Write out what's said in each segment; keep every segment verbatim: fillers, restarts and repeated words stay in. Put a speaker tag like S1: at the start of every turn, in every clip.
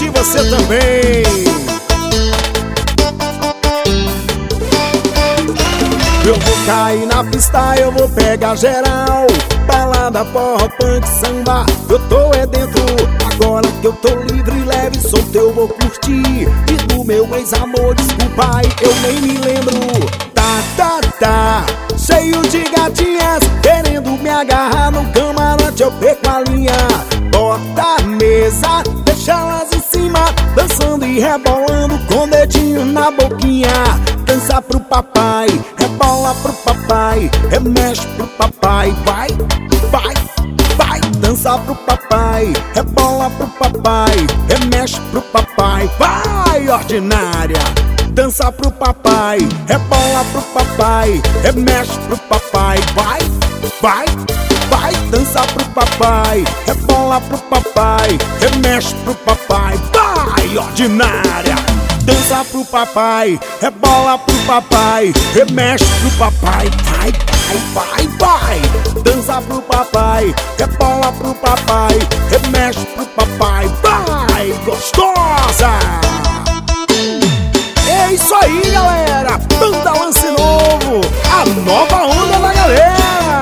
S1: curtir você também. Eu vou cair na pista, eu vou pegar geral. Balada, porra, punk, samba, eu tô é dentro. Agora que eu tô livre, leve, solto, eu vou curtir. E do meu ex-amor, desculpa aí, eu nem me lembro. Tá, tá, tá, cheio de gatinhas querendo me agarrar no camarote, eu perco a linha. Bota a mesa, deixa elas em cima, dançando e rebolando com o dedinho na boquinha. Dança pro papai, rebola pro papai, remexe pro papai, vai, vai, vai. Dança pro papai, rebola pro papai, remexe pro papai, vai, ordinária. Dança pro papai, rebola pro papai, remexe pro papai, vai, vai, vai. Dança pro papai, rebola pro papai, remexe pro papai, vai, ordinária. Dança pro papai, rebola pro papai, remexe pro papai, vai, vai, vai, vai. Dança pro papai, rebola pro papai, remexe pro papai, vai, gostosa. É isso aí, galera, Banda Lance Novo, a nova onda da galera.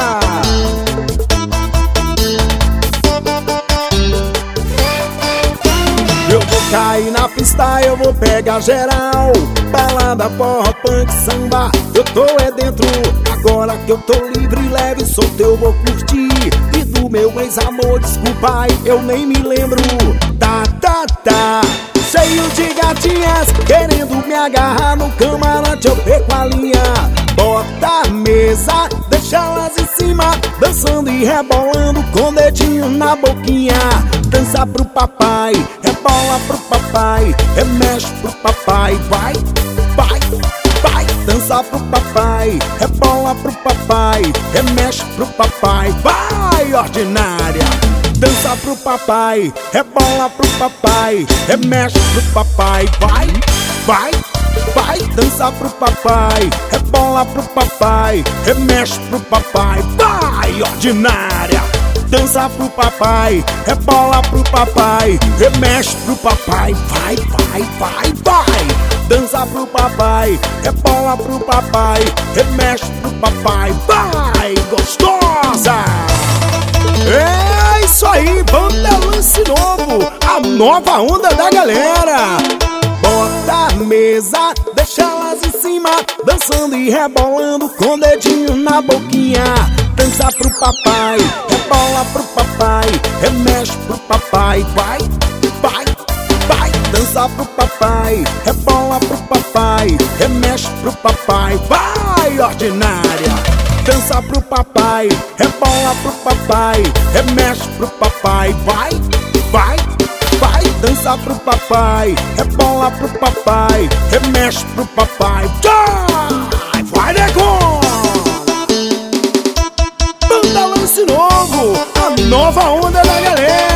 S1: Eu vou cair na pista, eu vou pegar geral. Balada, porra, punk, samba, eu tô é dentro. Agora que eu tô livre, leve, solto, eu vou curtir. E do meu ex-amor, desculpa aí, eu nem me lembro. Tá, tá, tá, cheio de gatinhas querendo me agarrar no camarote, eu perco a linha. Bota a mesa, deixa elas em cima, dançando e rebolando com o dedinho na boquinha. Dança pro papai, rebola pro papai, remexe pro papai, vai, vai, vai. Dança pro papai, rebola pro papai, remexe pro papai, vai, ordinária. Dança pro papai, rebola pro papai, remexe pro papai, vai, vai, vai. Dança pro papai, rebola pro papai, remexe pro papai, vai, ordinária. Dança pro papai, rebola pro papai, remexe pro papai, vai, vai, vai, vai. Dança pro papai, rebola pro papai, remexe pro papai, vai, gostosa. É isso aí, Banda Lance Novo, a nova onda da galera. Bota a mesa, deixa elas em cima, dançando e rebolando com o dedinho na boquinha. Dança pro papai, rebola pro papai, remexe pro papai, vai, vai, vai. Dança pro papai, rebola pro papai, remexe pro papai, vai, ordinária. Dança pro papai, rebola pro papai, remexe pro papai, vai, vai, vai. Dança pro papai, rebola pro papai, remexe pro papai, vai, vai, negão. Banda Lance Novo, a nova onda da galera.